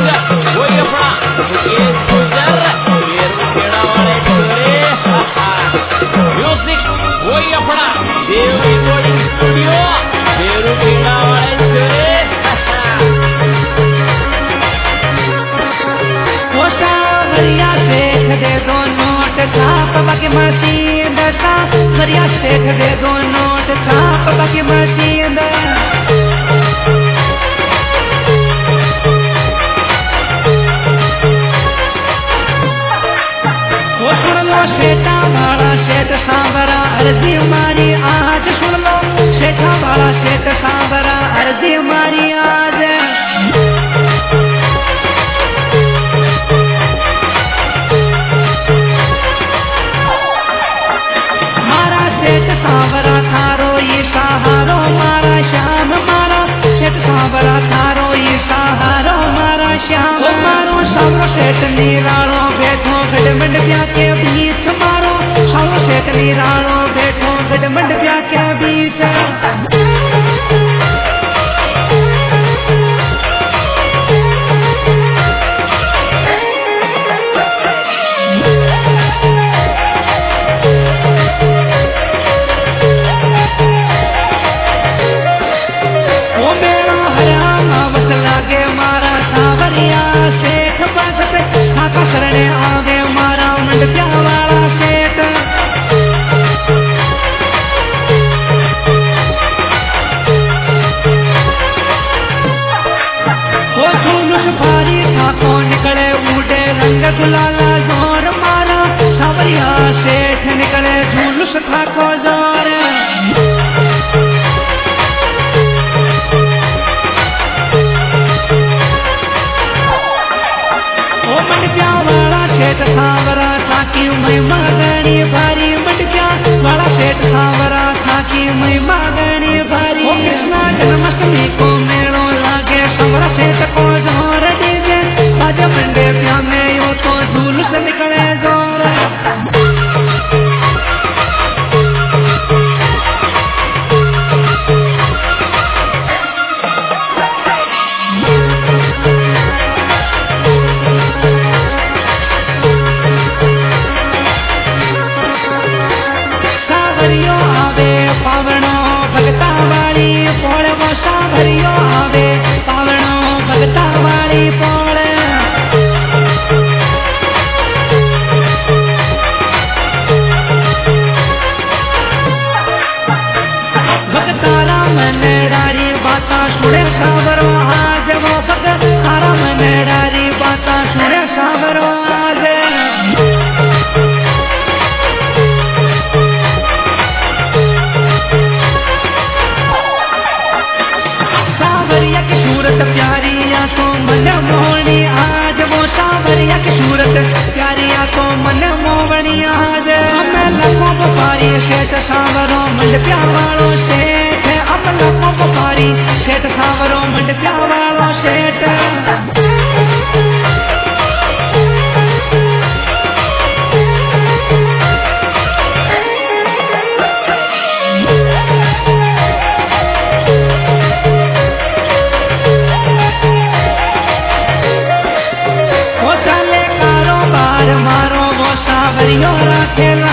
वही अपना मुकेश गुजर बेरुखेड़ा वाले छोरे म्यूजिक वही अपना देव रिकॉर्डिंग स्टूडियो बेरुखेड़ा वाले छोरे मरिया सेठ दे दो नोट छाप बाकी मशीन सा मरिया सेठ दे दो नोट छाप बाकी मशीन वो सुन लो सेठा वाला सेठ सांवरा अर्जी मारी आज सुन लो सेठा वाला सेठ सांवरा अर्जी मारी आज सांवरा थारो ये सहारो मारा श्याम मारा सेठ सांवरा थारो ये सहारो मारा श्याम मारो सावरो सेठ निरालो बैठो गडमंड प्या के बीच मारो सावरो सेठ निरालो बैठो गडमंड प्या के बीच गुलाला जोर मारा सावरिया सेठ निकले झुलस खाको जोर ओ मंडप्या वाला सेठ सांवरा साकी महिमा गणी भारी मंडप्या वाला सेठ सांवरा साकी महिमा गणी भारी कृष्णा जन्माष्टमी को मेलो लागे सांवरा सेठ को जोर दीजे बाज मंडे प्या में तो झूलस निकले जोर सावरियो आवे पावनो भगता वाली पोड़ वो सावरियो आवे पावनो भगता वाली पोड़ सुने सावरो आज वो भगत तारा मनडारी बाता सुने सावरो आज सावरिया की सूरत प्यारी आंखों मन मोहनी आज वो सावरिया की सूरत प्यारी आंखों मन मोहनी आज मैं लखों बुखारी सेठ सावरो मंडप्या वालों सेठ अब लखों बुखारी सेठ सांवरो मंडप्या वालों सेठ वो चले कारोबार मारो वो सावरियो राखे